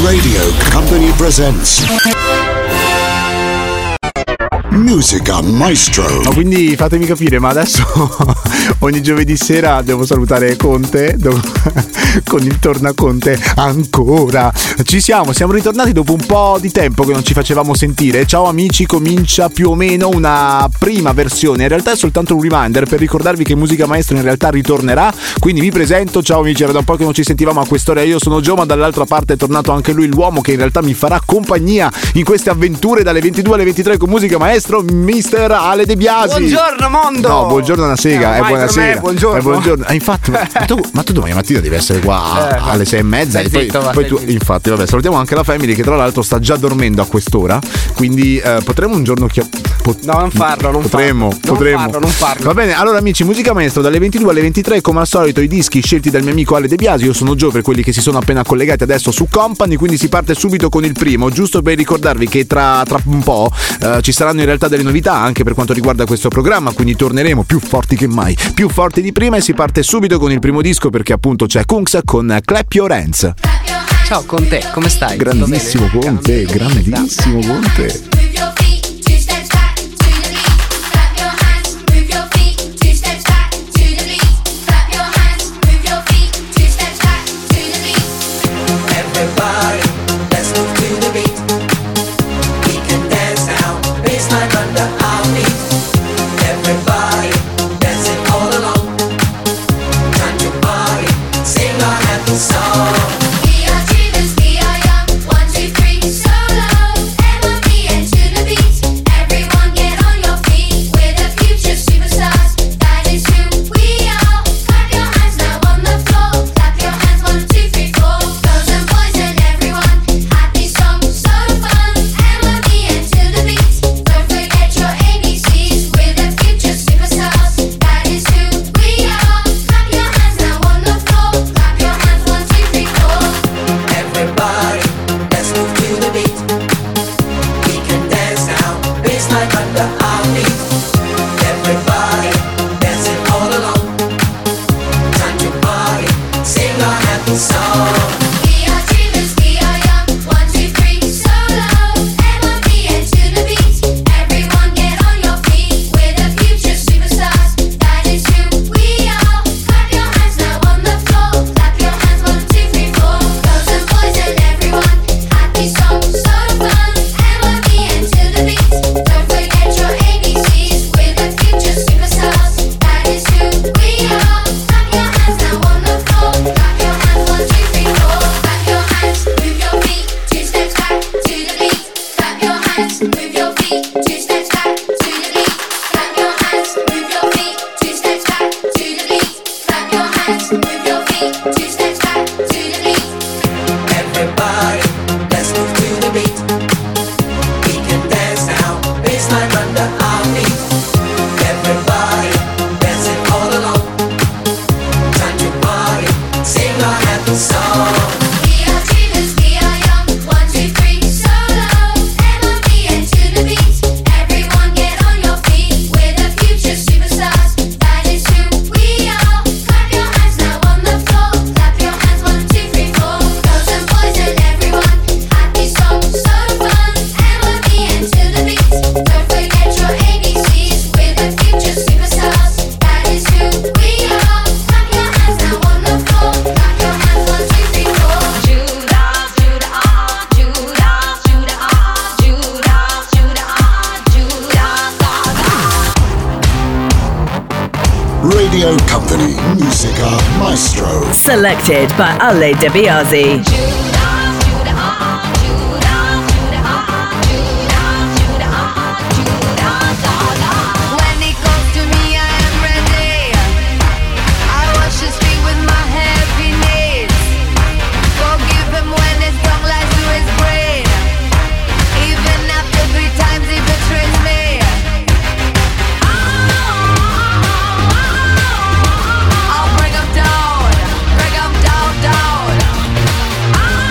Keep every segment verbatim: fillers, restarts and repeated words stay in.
Radio Company presents Musica Maestro. No, quindi fatemi capire, ma adesso ogni giovedì sera devo salutare Conte devo... con il tornaconte ancora. Ci siamo, siamo ritornati dopo un po' di tempo che non ci facevamo sentire. Ciao amici, comincia più o meno una prima versione. In realtà è soltanto un reminder per ricordarvi che Musica Maestro in realtà ritornerà. Quindi vi presento, ciao amici, era da un po' che non ci sentivamo a quest'ora. Io sono Gio, ma dall'altra parte è tornato anche lui, l'uomo che in realtà mi farà compagnia in queste avventure dalle ventidue alle ventitré con Musica Maestro, mister Ale De Biasi. Buongiorno mondo. No, buongiorno è una sega, eh, è buonasera. Me, buongiorno. È buongiorno. Ah, infatti, ma tu, ma tu domani mattina devi essere qua eh, alle sei e mezza e poi, zitto, poi tu, infatti vabbè, salutiamo anche la Family che tra l'altro sta già dormendo a quest'ora, quindi eh, potremo un giorno chia- pot- no non farlo non potremmo farlo. potremmo non farlo non farlo va bene. Allora amici, Musica Maestro dalle ventidue alle ventitré, come al solito i dischi scelti dal mio amico Ale De Biasi. Io sono Gio per quelli che si sono appena collegati adesso su Company, quindi si parte subito con il primo, giusto per ricordarvi che tra, tra un po' eh, ci saranno in realtà delle novità anche per quanto riguarda questo programma, quindi torneremo più forti che mai, più forti di prima, e si parte subito con il primo disco perché appunto c'è Kungs con Clap Your Hands. Ciao Conte, come stai? Grandissimo Conte, grandissimo Conte. Radio Company, Musica Maestro. Selected by Ale De Biasi. Down, down.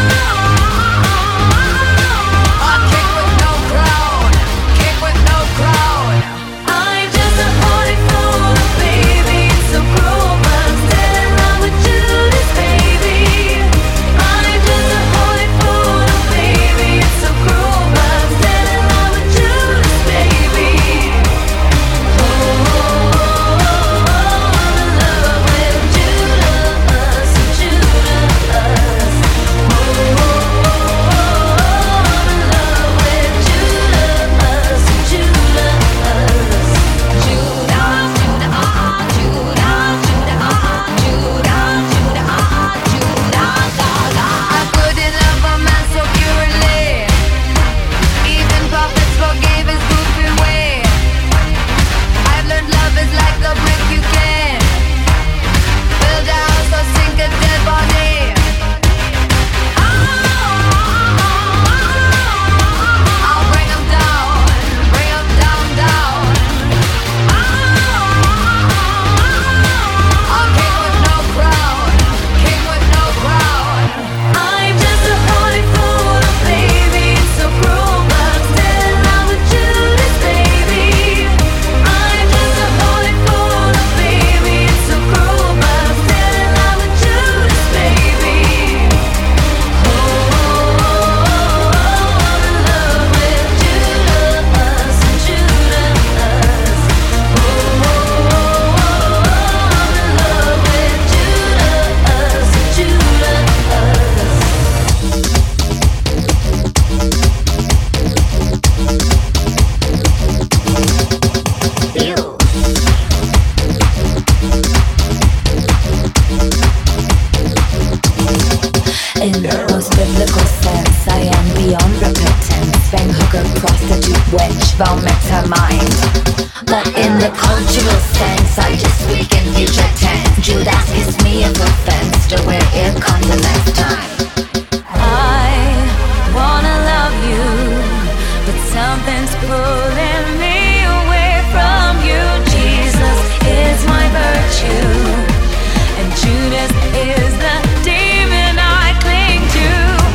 In the most biblical sense, I am beyond repentance. Bang hooker, prostitute, wench, vomit her mind. But in the cultural sense, I just speak in future tense. Judas kiss me of offense to where it comes the next time. I wanna love you, but something's pulling me away from you. Jesus is my virtue, and Judas is the demon I cling to.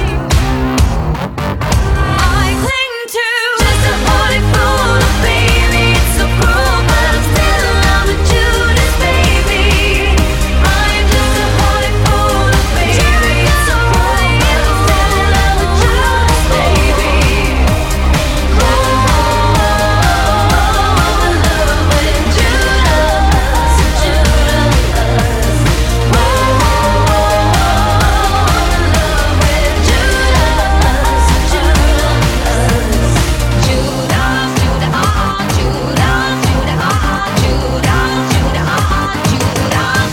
I cling to just a body full of baby. It's so cruel, but I'm still in love with Judas, baby. I'm just a body full of baby. It's so cruel, but I'm still in love with Judas, baby. Oh, I'm in love with Judas, Judas. Oh, I'm in love with Judas, Judas. Judas, Judas, ah, Judas, Judas, ah, Judas, Judas, ah, Judas,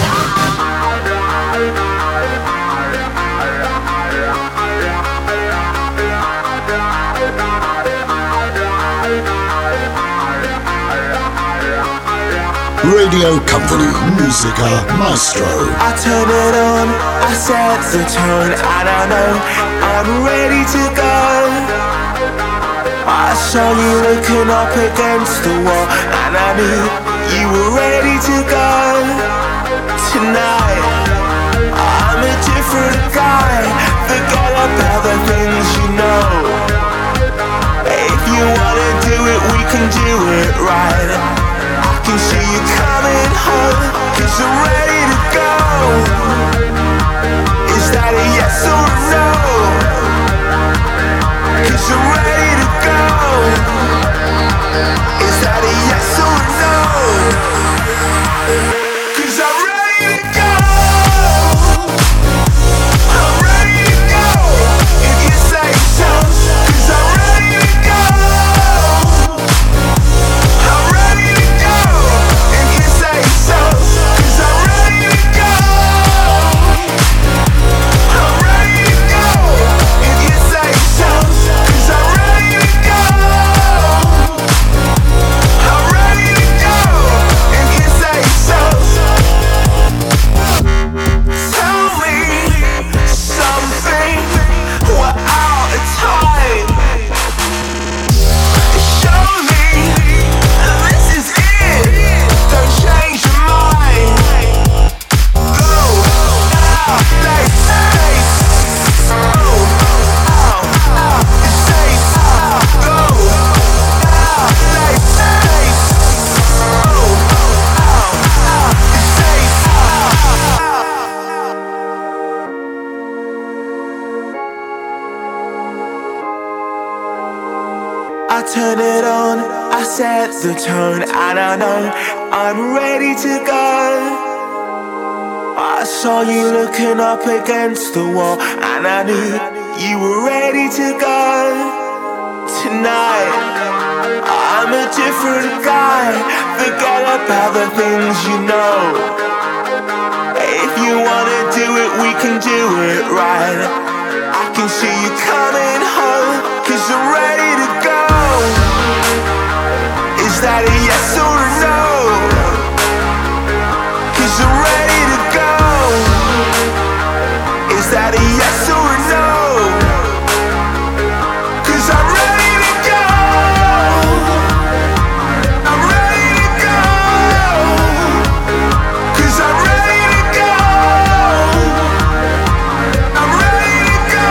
Radio Company, Musica Maestro. I turn it on, I set the tone, and I know I'm ready to go. I saw you looking up against the wall, and I knew you were ready to go. Tonight, I'm a different guy. Forget about the things you know. If you wanna do it, we can do it right. I can see you coming home, cause I'm ready to go. Is that a yes or a no? Cause I'm ready to go. Is that a yes or a no? Cause I'm ready to go. I'm ready to go. If you say so. Cause I'm ready to go. I'm ready to go. If you say so. Cause I'm ready to go. I'm ready to go. If you say so. Cause I'm ready to go. I'm ready to go. If you say so. Tell me something. We're out of time. Show me this is it. Don't change your mind. Go now, stay, stay. Oh, oh, stay. Go now, stay, stay. Oh, oh, stay. I turn it on, I set the tone, and I know I'm ready to go. I saw you looking up against the wall, and I knew you were ready to go. Tonight, I'm a different guy. Forget about the things you know. If you wanna do it, we can do it right. I can see you coming home, cause I'm ready to go. Is that a yes or a no? Cause I'm ready to go. Is that a yes or a no? Cause I'm ready to go. I'm ready to go. Cause I'm ready to go. I'm ready to go.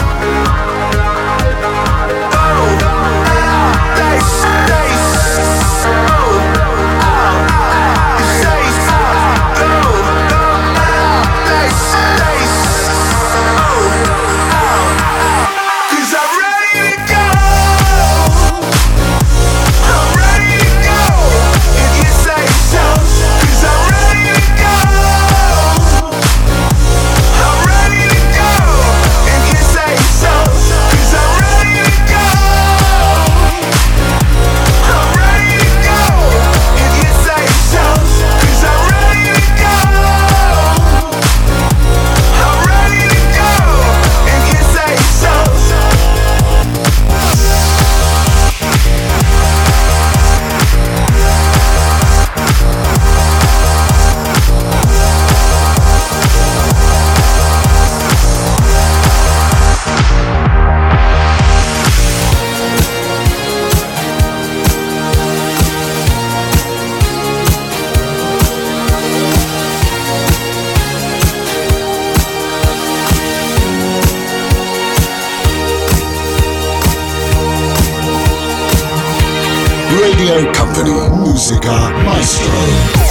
Oh, they, they Radio Company, Musica Maestro.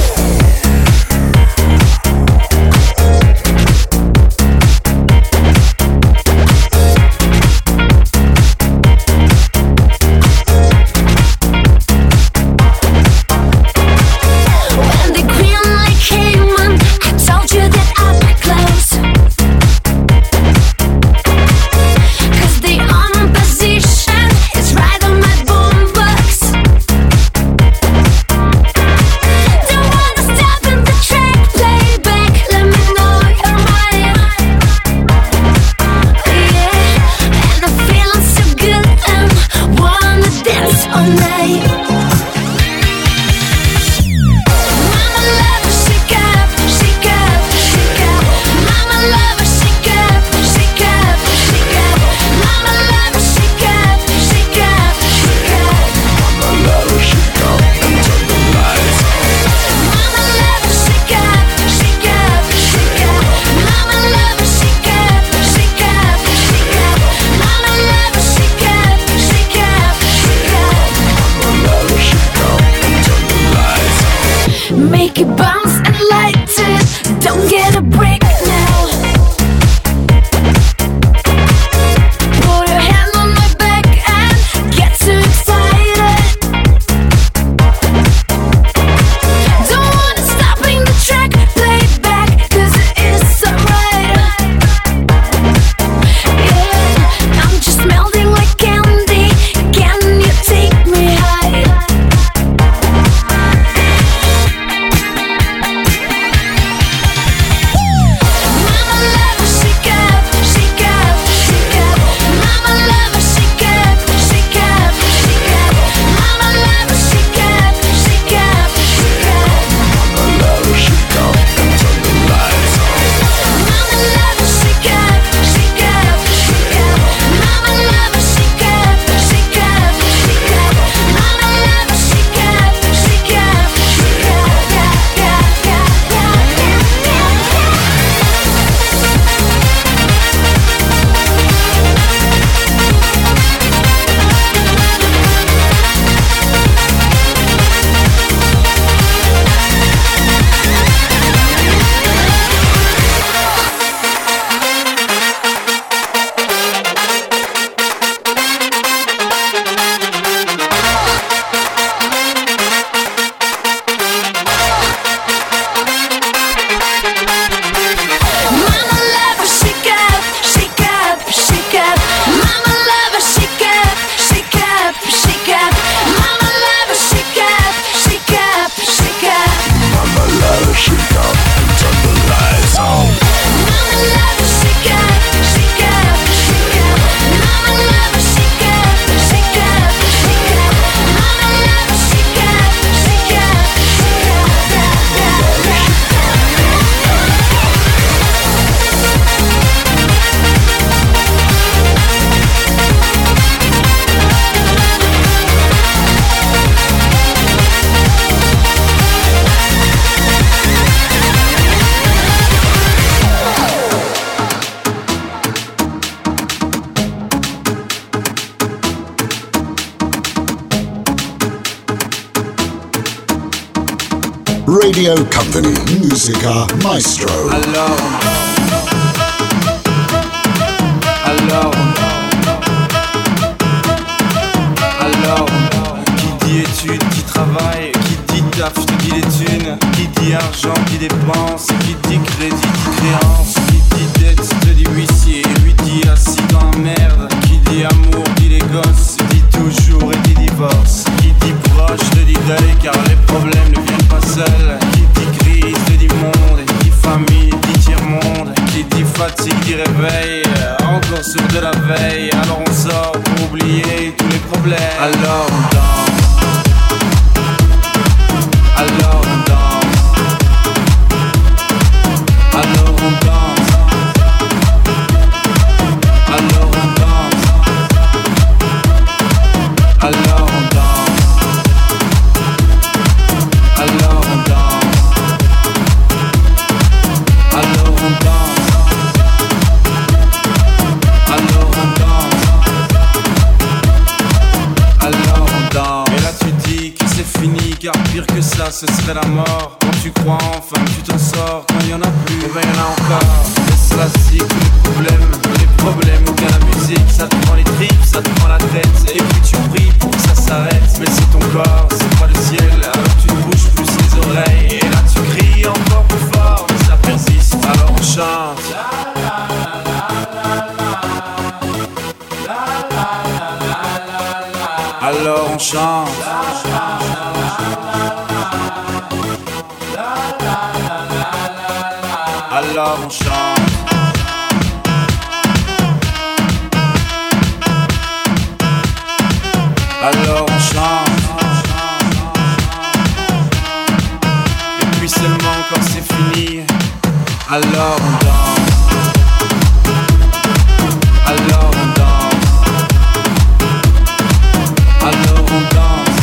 Radio Company, Musica Maestro. Alors, alors, alors, qui dit études, qui travaille, qui dit taf, te dit les thunes, qui dit argent, qui dépense, qui dit crédit, dit créance, qui dit dette, te dit huissier, lui dit assis dans la merde, qui dit amour, dit les gosses, dit toujours et dit divorce, qui dit proche, te dit deuil, car les problèmes ne viennent pas seuls, qui dit crise, te dit monde, qui dit famille, dit tiers-monde, qui dit fatigue, dit réveil, encore sur de la veille, alors on sort pour oublier tous les problèmes, alors on danse, alors on danse, alors on danse, alors on danse, alors on danse, alors on danse, alors on danse, alors on danse, alors on danse. ce serait la mort. Quand tu crois enfin que tu t'en sors, quand il y en a plus, et ben y en a encore. C'est la cycle, les problèmes, les problèmes, ou bien la musique, ça te prend les tripes, ça te prend la tête, et puis tu pries pour que ça s'arrête. Mais si ton corps, c'est pas le ciel, alors tu ne bouges plus les oreilles, et là tu cries encore plus fort, mais ça persiste, alors on chante. Alors on chante. Alors on chante. Alors on chante. Et puis seulement quand c'est fini, alors on danse. Alors on danse. Alors on danse.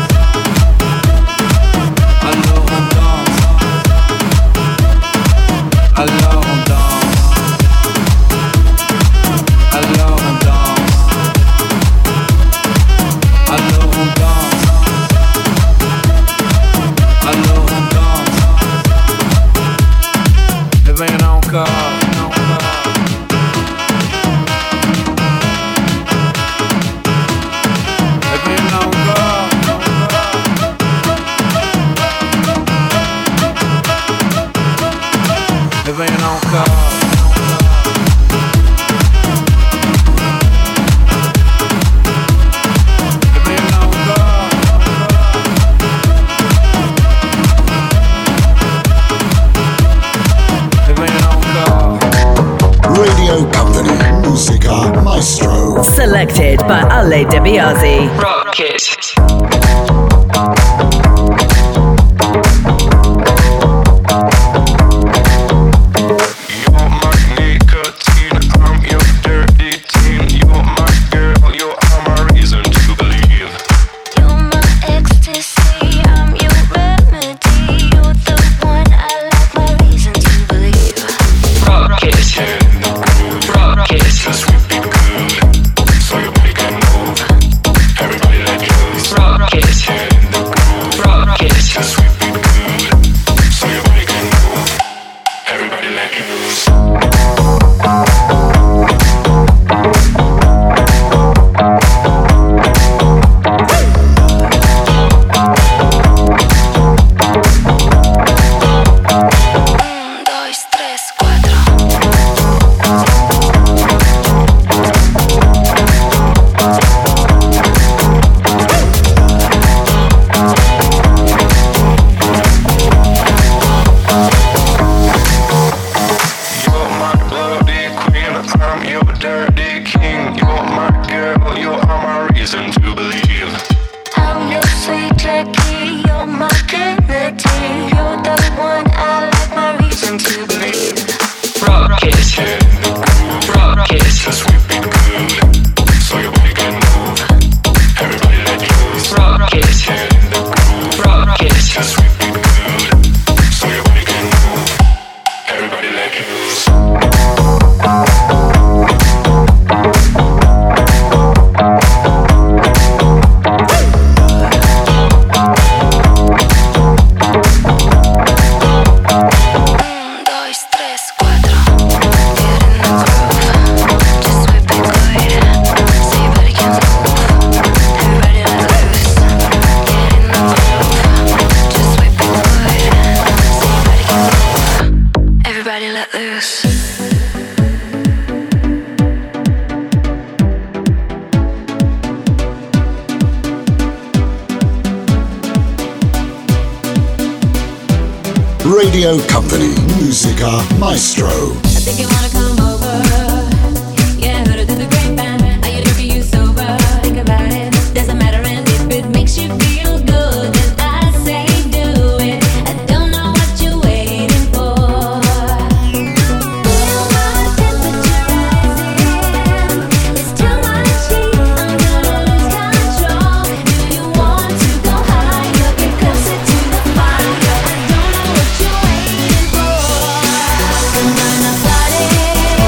Alors on danse. Alors on danse. Alors on danse. Alors on danse. Alors on danse. Et ben y'en a encore. Radio Company, Musica Maestro. Selected by Ale DeBiase. Rock it. Radio Company, Musica Maestro. I think you wanna come over. Yeah, I heard it through the grapevine. Are you looking you sober? Think about it, doesn't matter. And if it makes you feel good, then I say do it. I don't know what you're waiting for. Feel my temperature rising. It's too much heat, I'm gonna lose control. Do you want to go higher? Get closer to the fire. I don't know what you're waiting for. Come on, body.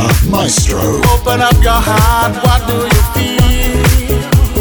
Musica Maestro. Open up your heart, what do you feel?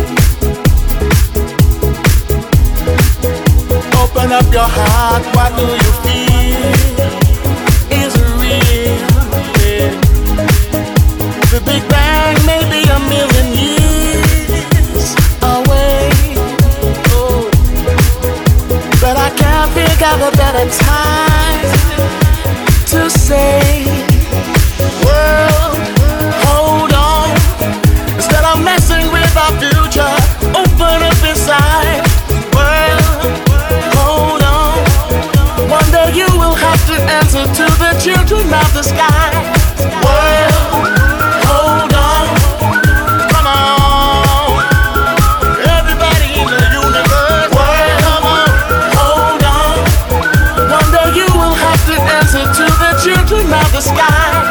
Open up your heart, what do you feel? Is it real? Yeah. The Big Bang may be a million years away. Oh. But I can't figure out a better time to say, world, hold on. Instead of messing with our future, open up inside. World, hold on. One day you will have to answer to the children of the sky. World, hold on. Come on. Everybody in the universe. World, come on. Hold on. One day you will have to answer to the children of the sky.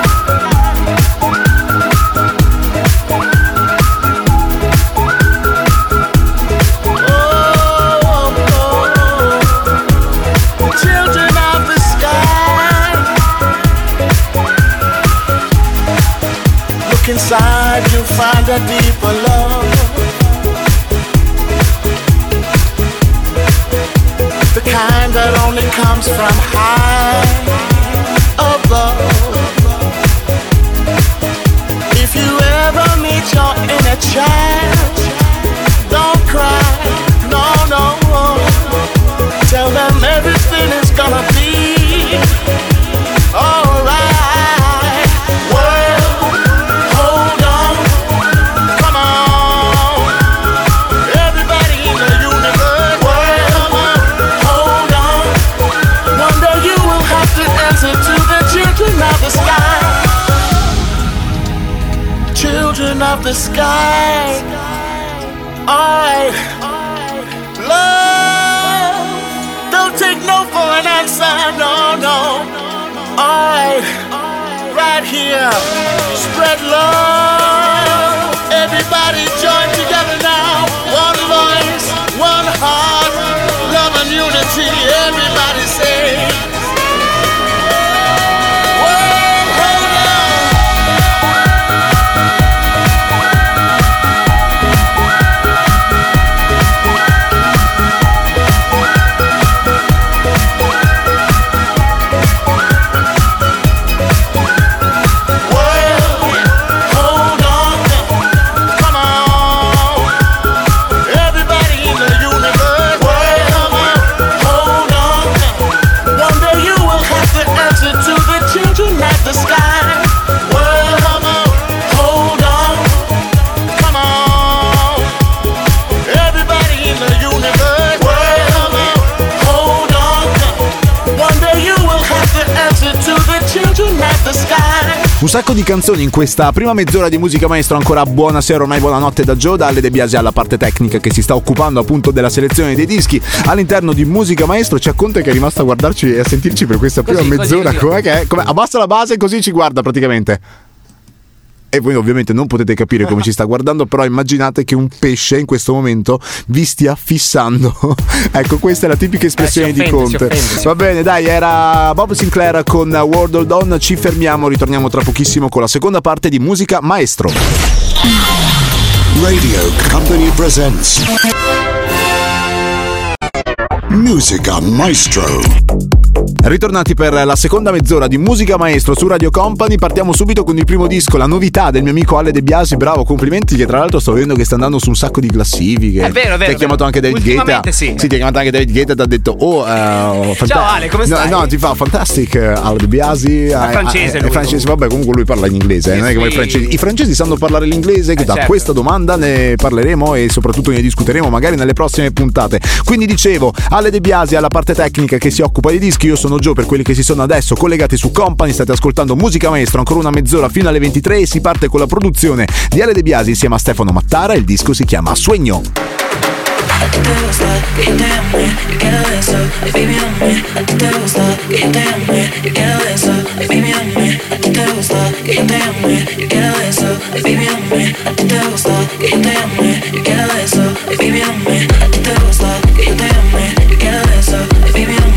Inside you find a deeper love, the kind that only comes from high above. If you ever meet your inner child, don't cry, no, no. Tell them everything is gonna be alright. Children of the sky, alright. Love, don't take no for an answer, no, no. Alright, right here, spread love. Everybody join together now. One voice, one heart, love and unity. Everybody say, un sacco di canzoni in questa prima mezz'ora di Musica Maestro. Ancora buonasera, ormai buonanotte da Joe, da Ale De Biasi alla parte tecnica che si sta occupando appunto della selezione dei dischi all'interno di Musica Maestro. C'è Conte che è rimasto a guardarci e a sentirci per questa prima così, mezz'ora. così, così. Com'è che è? Com'è? Abbassa la base così ci guarda praticamente. E voi ovviamente non potete capire come ci sta guardando, però immaginate che un pesce in questo momento vi stia fissando. Ecco, questa è la tipica espressione eh, si offende, di Conte. si offende, si Va bene, dai, era Bob Sinclair con World Hold On. Ci fermiamo, ritorniamo tra pochissimo con la seconda parte di Musica Maestro. Radio Company presents Musica Maestro. Ritornati per la seconda mezz'ora di Musica Maestro su Radio Company. Partiamo subito con il primo disco, la novità del mio amico Ale De Biasi. Bravo, complimenti, che tra l'altro sto vedendo che sta andando su un sacco di classifiche. È vero, è vero. Ti ha chiamato anche David Guetta. Sì. Sì, ti ha chiamato anche David Guetta e ti ha detto oh, uh, fanta- ciao Ale, come stai? No, no, ti fa fantastic Ale De Biasi. È francese lui, è francese, vabbè, comunque lui parla in inglese, sì, non è come sì. i francesi. I francesi sanno parlare l'inglese, che eh, da certo. questa domanda ne parleremo e soprattutto ne discuteremo magari nelle prossime puntate. Quindi dicevo, Ale De Biasi alla parte tecnica che si occupa di dischi, io sono Joe per quelli che si sono adesso collegati su Company. State ascoltando Musica Maestro, ancora una mezz'ora fino alle ventitré e si parte con la produzione di Ale De Biasi insieme a Stefano Mattara. Il disco si chiama Sueño.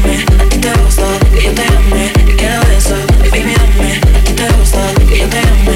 Baby,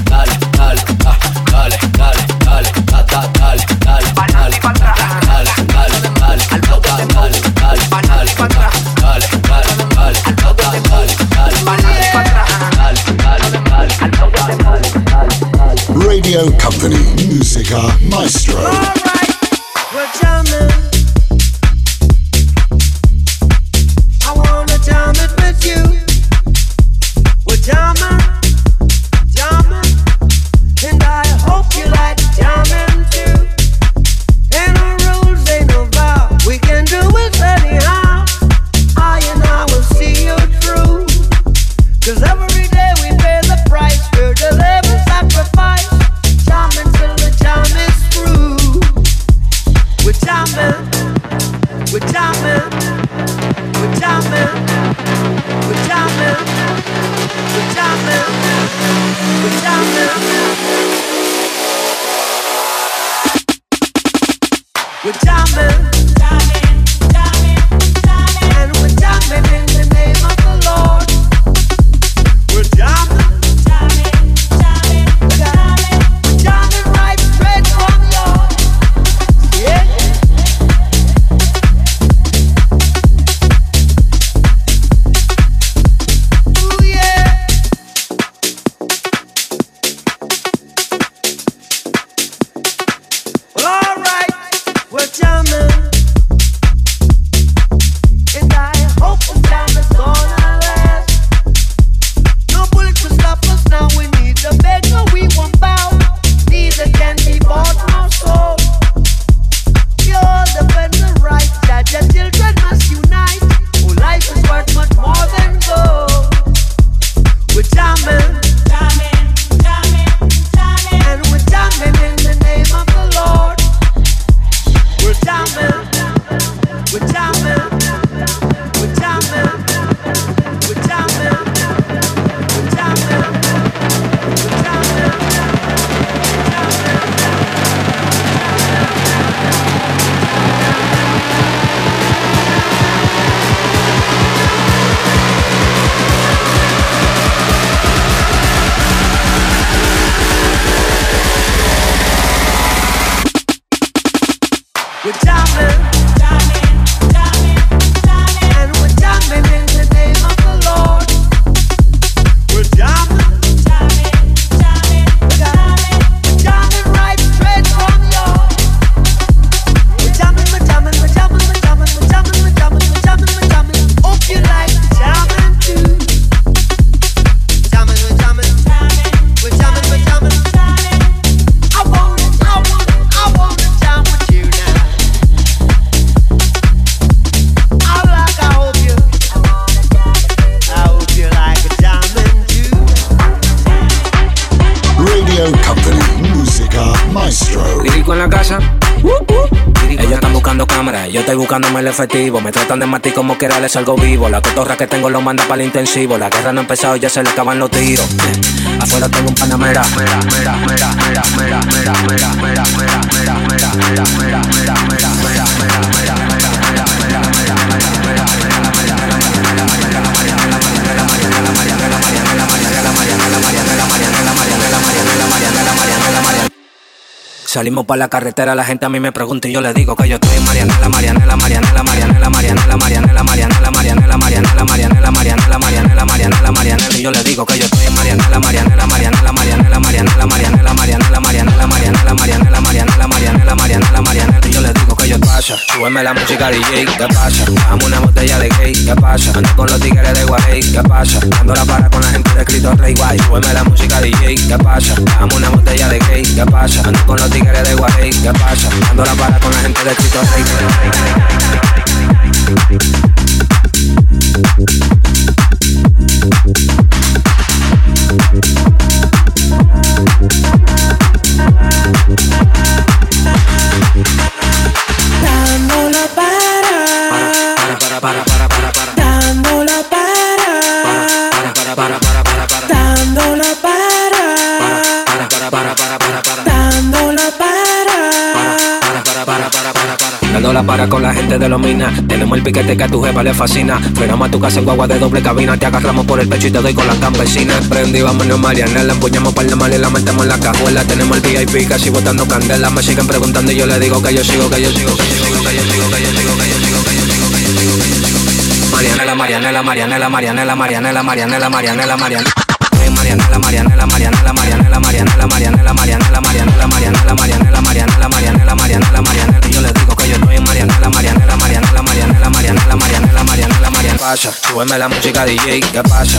We're jamming, jamming, jamming, jamming, and we're jamming in the name of the Lord. We're jamming, jamming, jamming, jamming, we're jamming right straight from Lord. Yeah. Ooh yeah. Well, all right, we're jamming, and I hope this jam is gonna last. No bullets will stop us now. We need the beggar, we won't bow. Neither can be bought nor sold. We all defend the right that the children must unite. Oh, life is worth much more than gold. We're jamming, jamming, jamming, jamming, and we're jamming in the name of the Lord. We're jamming, we're jamming, we're jamming, we're jamming, we're jamming, we're jamming, we're jamming, jamming, jamming, jamming, and we're jamming in the name of the Lord. We're jamming, jamming, jamming, jamming, we're jamming right straight from Lord. We're jamming, we're jamming, we're jamming, we're jamming, we're jamming, we're jamming, we're jamming, we're jamming. Hope you like jamming too. Jamming, we're jamming, jamming, we're jamming, we're jamming, jamming. I wanna, I wanna, I wanna jam with you now. I like, I hope you, I hope you like a jamming too. Radio Company, Musica Maestro. Lírico en la casa. Ellos están buscando cámaras, yo estoy buscándome el efectivo. Me tratan de matar como quiera, les salgo vivo. La cotorra que tengo lo manda para el intensivo. La guerra no ha empezado, ya se le acaban los tiros. Afuera tengo un panamera. Mera, mera, mera, mera, mera, mera, mera, mera, mera, mera, mera, mera, mera, mera, mera, mera, Salimos pa' la carretera, la gente a mí me pregunta y yo le digo que yo estoy en Marianela, Marianela, Marianela, Marianela, Marianela, Marianela, Marianela, Marianela, Marianela, Marianela, Marianela, Marianela, Marianela, Marianela, y yo le digo que yo estoy en Marianela, Marianela, Marianela, Marianela, Marianela, Marianela, Marianela, Marianela, Marianela, Marianela, Marianela, Marianela, Marianela, Marianela, y yo le digo que yo pasa. Súbeme la música D J, ¿qué pasa? Dame una botella de gay, ¿qué pasa? Ando con los tigres de Guay, ¿qué pasa? Dando la para con la gente de Cristo Rey Guay. Súbeme la música D J, ¿qué pasa? Dame una botella de gay, ¿qué pasa? Ando con los tigres de Guay, ¿qué pasa? Dando la para con la gente de Cristo Rey. Dando la para, para, para, para, para, para. dando la para, Para, para, para, para, para. dando la para, Para, para, para, para, para, para. dando la para. Para, para, para, para, para, para. Dando la para con la gente de los minas. Tenemos el piquete que a tu jefa le fascina. Frenamos a tu casa en guagua de doble cabina. Te agarramos por el pecho y te doy con las campesinas. Prendí, vámonos Marianela. Empuñamos par de mal y la metemos en la cajuela. Tenemos el V I P casi botando candela. Me siguen preguntando y yo le digo que yo sigo, que yo sigo, que yo sigo, que yo sigo, que yo sigo, que yo sigo, que yo sigo, que yo sigo, que yo sigo. Marianela, Marianela, Marianela, Marianela, Marianela, Marianela, Marianela, Marianela. Marianela, Marianela, Marianela, Marianela, Marianela, Marianela, Marianela, Marianela, Marianela, Marianela, Marianela, Marianela, Marianela, Marianela, y yo le digo que yo estoy en Marianela, Marianela, Marianela, Marianela, Marianela, Marianela, Marianela, Marianela. Pasa, súbeme la música D J, ¿qué pasa?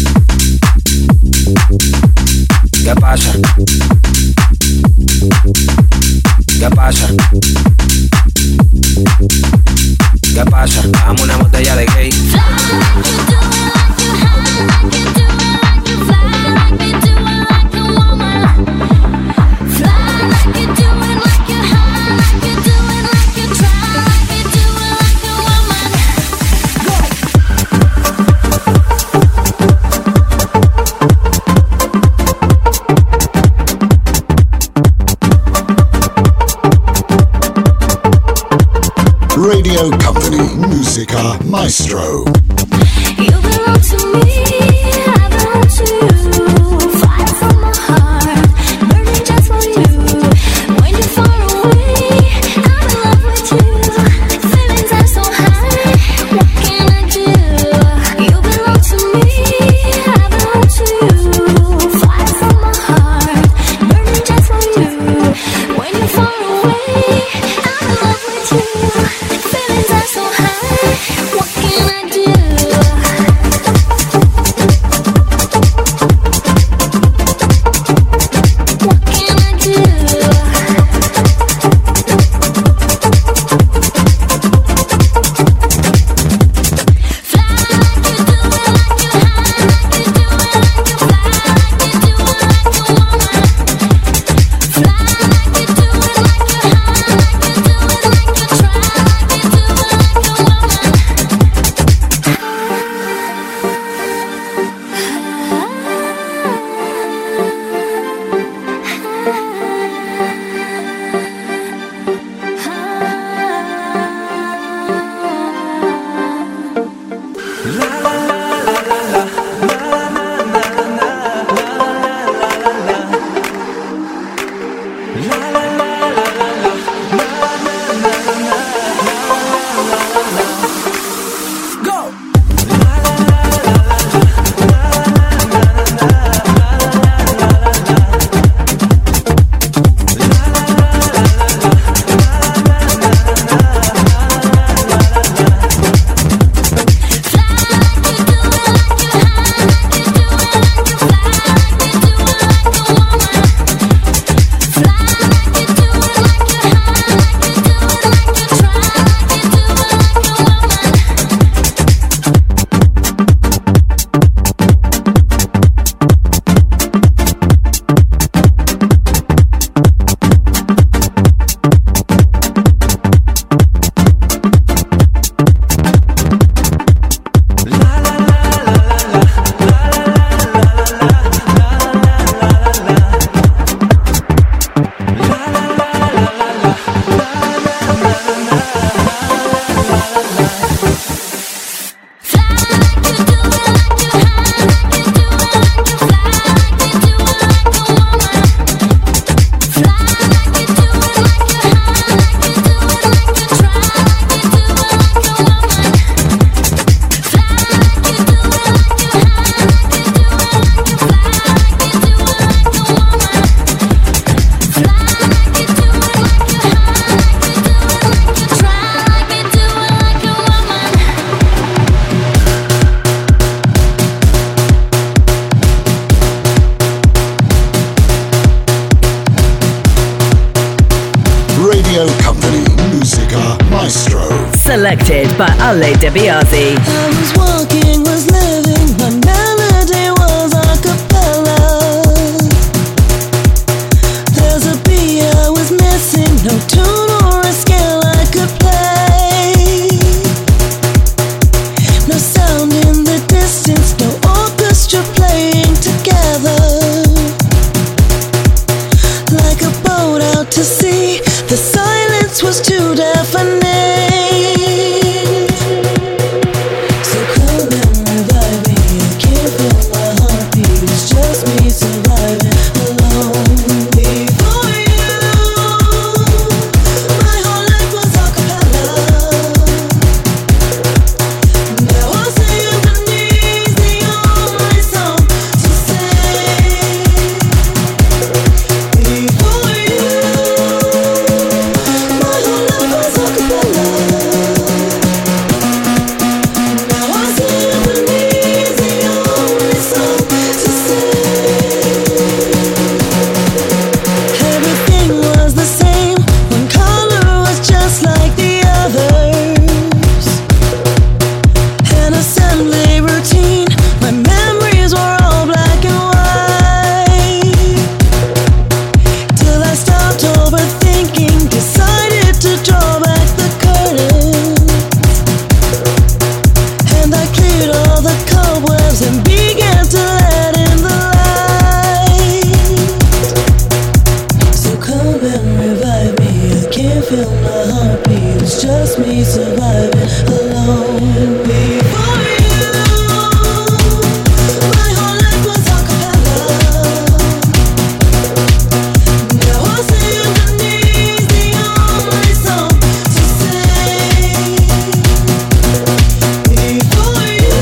¿Qué pasa? ¿Qué pasa? ¿Qué pasa? Dame una botella de gay. Selected by Ale DeBiase. I was walking, was living, my melody was a cappella. There's a beat I was missing, no tune or a scale I could play. No sound in the distance, no orchestra playing together. Like a boat out to sea, the silence was too deafening. So come and revive me, I can't feel my heartbeat, it's just me surviving alone. Before you, my whole life was a cappella. Now our symphony's the only song to sing. Before you, my whole life was a cappella. Now our symphony's the only song to sing. Everything was the same, one color was just like the others. An assembly routine, my memories were all black and white. Till I stopped overthinking, decided to draw back the curtains. And I cleared all the cobwebs and began to let in the light. So come and revive me, I can't feel my heartbeat, it's just me surviving alone. Before you, my whole life was a cappella. Now our symphony's the only song to sing. Before you,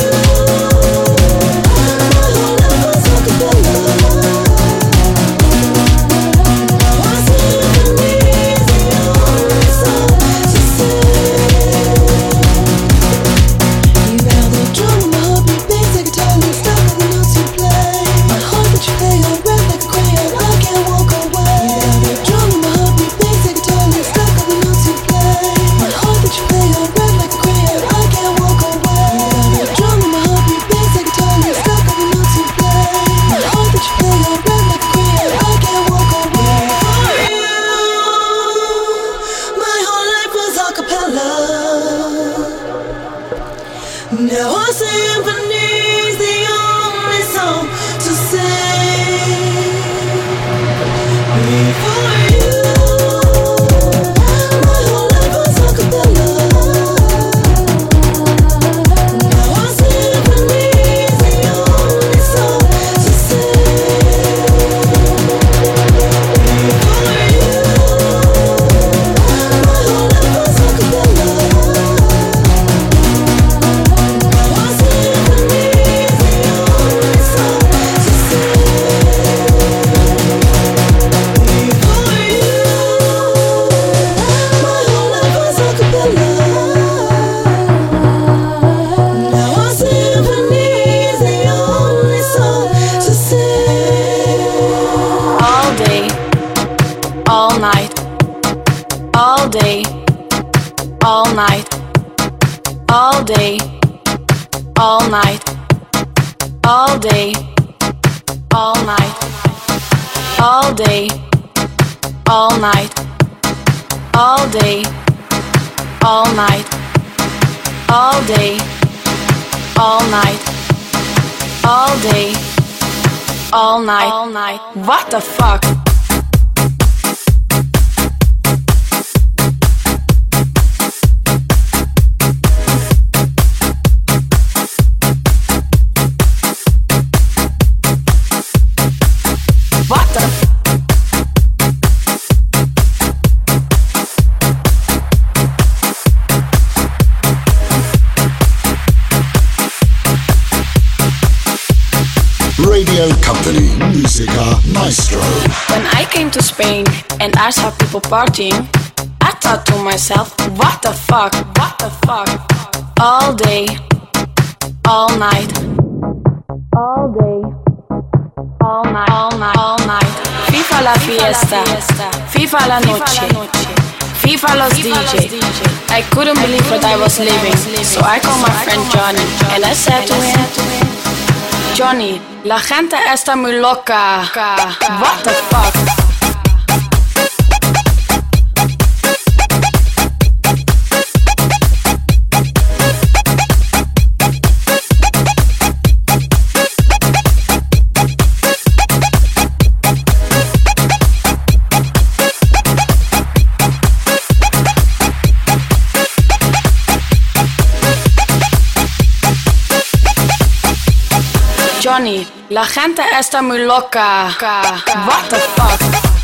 my whole life was a cappella. Now our symphony's the only song to sing. You got the drum in my heartbeat, bass like a guitar, and stuck on the notes you play. My heart that you play, I rap like a crayon, I can't walk away. You got the drum in my heartbeat, bass like a guitar, and stuck on the notes you play. My heart that you play, I rap like a crayon, I can't walk away. You got the drum in my heartbeat, bass like a guitar, and stuck on the notes you play. My heart that you play, I rap like a crayon, I can't walk away. For you, my whole life was a cappella. Now our symphony's the only song to sing. Before you, my whole life was a cappella. Now our symphony's the only song to sing. Before you, my whole life was a cappella. Now our symphony's the only song to day, all night, all day, all night, all day, all night, all day, all night, all day, all night, all day, all night, all night. What the fuck? What the Radio Company, Musica Maestro. When I came to Spain and I saw people partying, I thought to myself, what the fuck, what the fuck? All day, all night, all day, all night, all night, all night. FIFA la fiesta, FIFA la noche, FIFA los D J, I couldn't believe what I was living, so I called my friend Johnny and I said to him, Johnny, la gente está muy loca. What the fuck? Johnny, la gente está muy loca. What the fuck?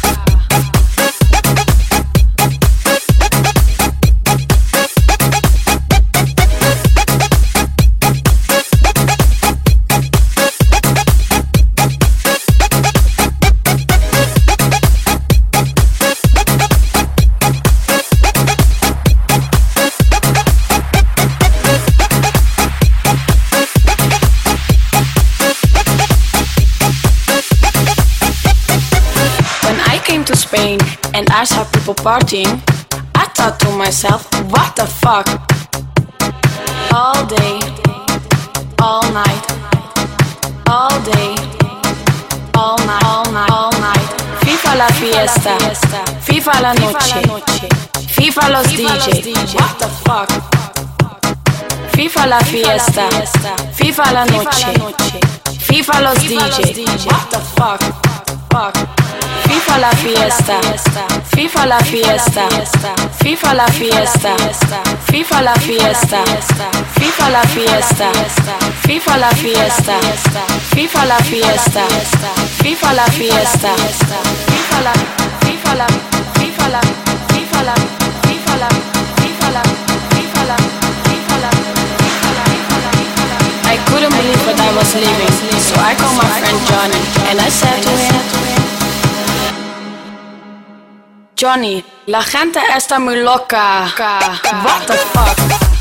To Spain and I saw people partying, I thought to myself, what the fuck? All day, all night, all day, all night, all night, all night. FIFA la fiesta, FIFA la noche, FIFA los D J, what the fuck? FIFA la fiesta, FIFA la noche, FIFA los D J, what the fuck? Fuck. FIFA la fiesta, FIFA la fiesta, FIFA la fiesta, FIFA la fiesta, FIFA la fiesta, FIFA la fiesta, FIFA la fiesta, FIFA la fiesta, FIFA la, FIFA la, FIFA la, FIFA la, FIFA la, FIFA la, FIFA la, FIFA la. I couldn't believe what I was living, so I called my friend Johnny and I said to him, Johnny, la gente está muy loca. What the fuck?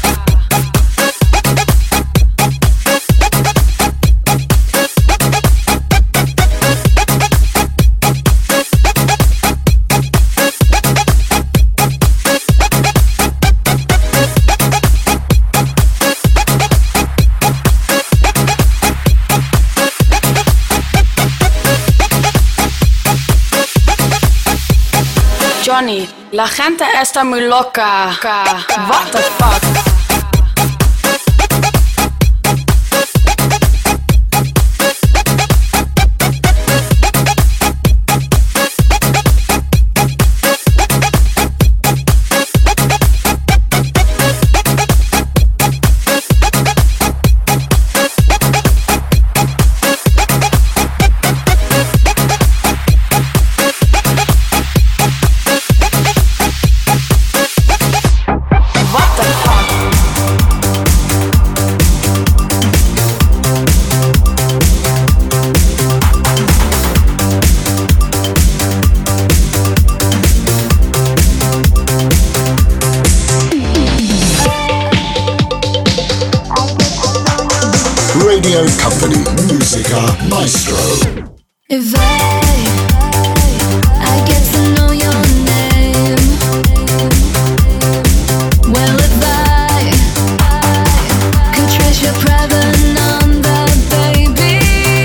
Johnny, la gente está muy loca. What the fuck? Radio Company, Musica Maestro. If I, I get to know your name, well if I could trace your private number, baby,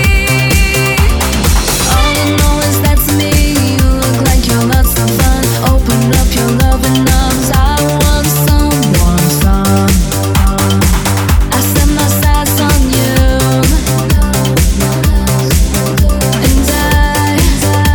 all I know is that's me. You look like you're lots of fun. Open up your loving arms. I want someone, some. I set my sights on you. And I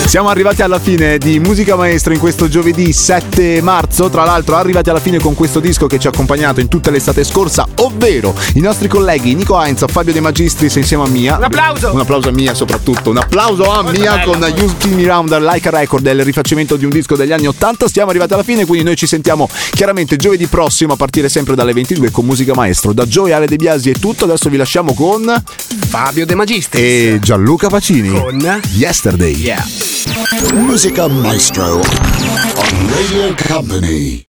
Siamo arrivati alla fine di Musica Maestro in questo giovedì sette marzo. Tra l'altro arrivati alla fine con questo disco che ci ha accompagnato in tutta l'estate scorsa, ovvero i nostri colleghi Nico Heinz, Fabio De Magistris insieme a Mia. Un applauso! Un applauso a Mia soprattutto. Un applauso a Mia bello. Con You Spin Me Round Like a Record, del rifacimento di un disco degli anni ottanta. Siamo arrivati alla fine, quindi noi ci sentiamo chiaramente giovedì prossimo a partire sempre dalle ventidue con Musica Maestro. Da Joe e Ale De Biasi è tutto. Adesso vi lasciamo con Fabio De Magistris e Gianluca Pacini con Yesterday. Yeah. Musica Maestro on Radio Company.